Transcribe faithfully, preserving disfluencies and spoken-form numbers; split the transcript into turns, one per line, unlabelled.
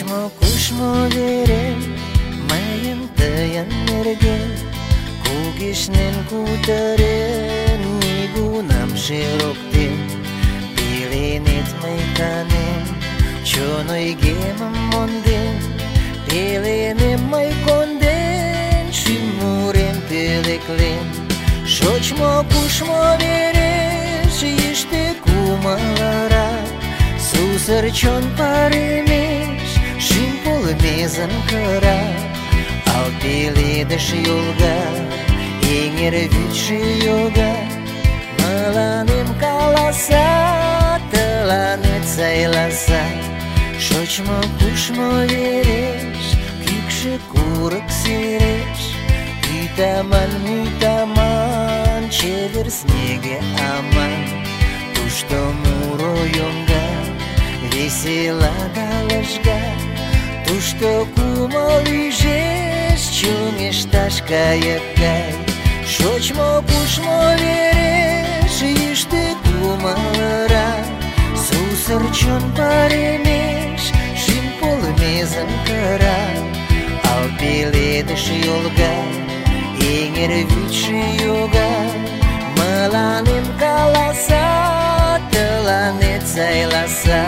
Шочмо-кушмо верем, мыйын тыйын нерген, кугешнен кутырен, нигунам широктен. Пеленет мый канем, чон ойгемым монден, пеленем мый конден, шӱм мурем пӧлеклен. Шочмо-кушмо вереш, йӱштӧ кумылрак, сусыр чон паремеш, шӱм полмезын кыра. Ал пеледыш йолга, эҥер вӱдшӧ йога, мыланем каласа, тыланет сайласа. Шочмо-кушмо вереш, кӱкшӧ курык сереш, ӱдаман, мӱдаман, чевер снеге аман. Тушто муро йоҥга, весела да лыжга, тушто кумыл ӱжеш, чоҥешташ кайык гай. Шочмо-кушмо вереш, йӱштӧ кумылрак, сусыр чон паремеш, шӱм полмезын кыра. Ал пеледыш йолга, эҥер вӱдшӧ йога, мыланем каласа, тыланет сайласа.